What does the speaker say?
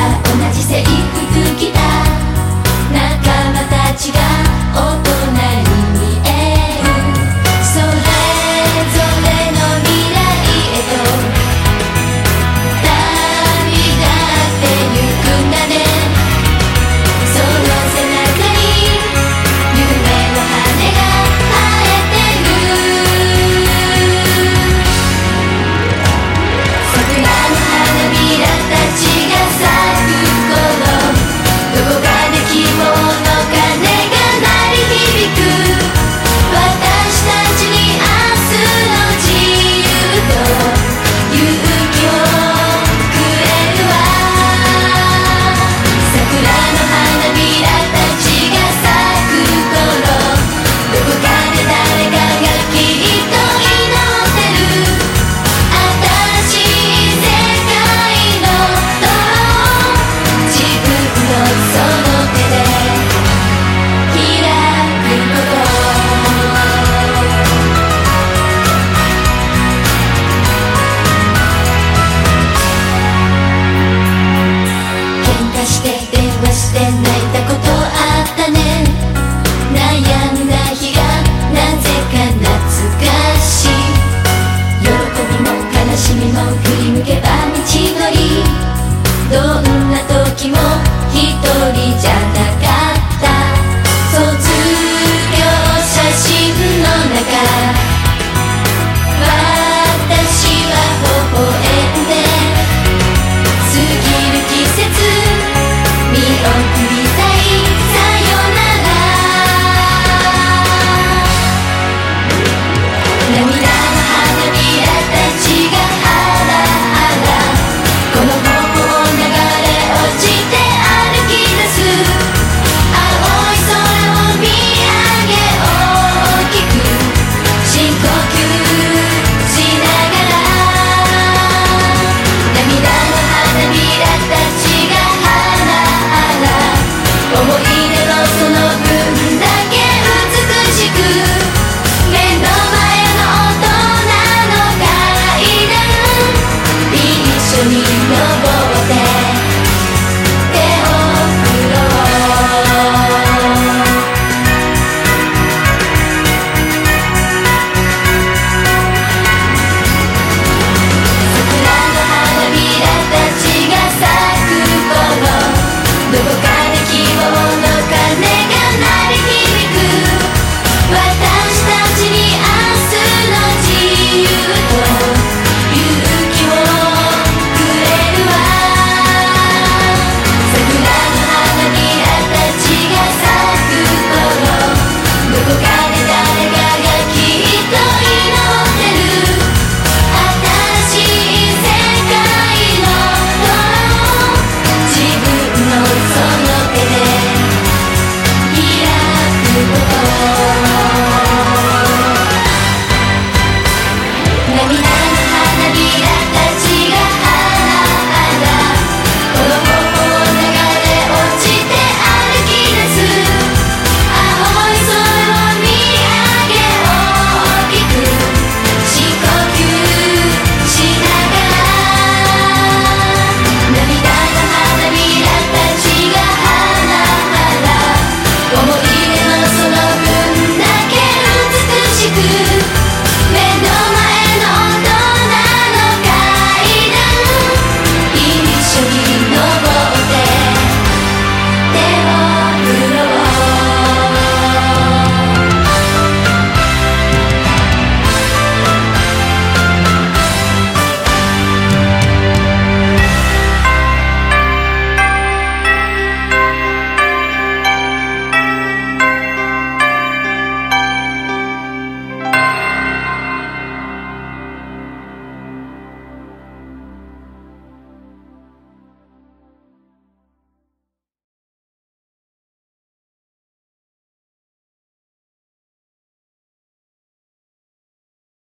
同じ制服着た仲間たちが大人に見える。それぞれの未来へと旅立ってゆくんだね。その背中に夢の羽が生えてる。桜の花びらたちが咲く頃、どこかで希望の鐘が鳴り響く。私たちに明日の自由と勇気をくれるわ。桜の花びらたちが咲く頃、どこかで誰かがきっと祈ってる。新しい世界のドアを自分のその手で開くこと。喧嘩して電話して泣いたことあったね。悩んだ日がなぜか懐かしい。喜びも悲しみも振り向けば道のり。どんな時も一人